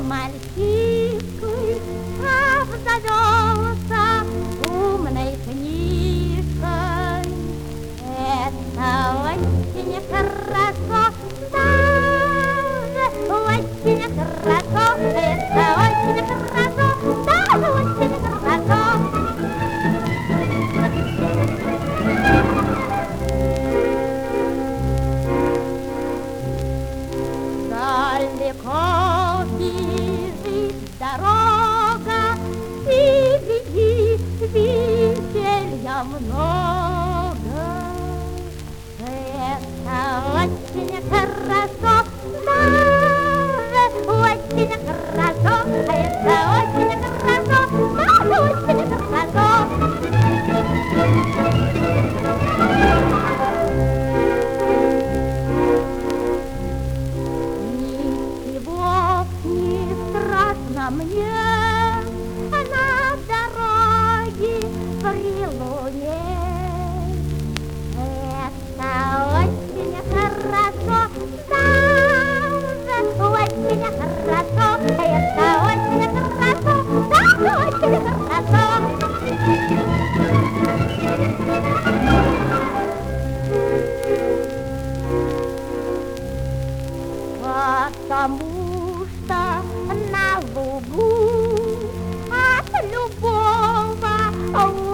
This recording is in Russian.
мальчишкой обзавелся умной книжкой. Это очень хорошо, даже очень хорошо. Это очень хорошо, даже очень хорошо. Далеко бежит дорога, впереди веселья много. Это очень хорошо, даже очень хорошо. Это очень хорошо, даже очень хорошо. Ничего не страшно мне на дороге при луне. Это очень хорошо, даже очень хорошо. Это очень хорошо, даже очень хорошо. Потому что на лугу от любого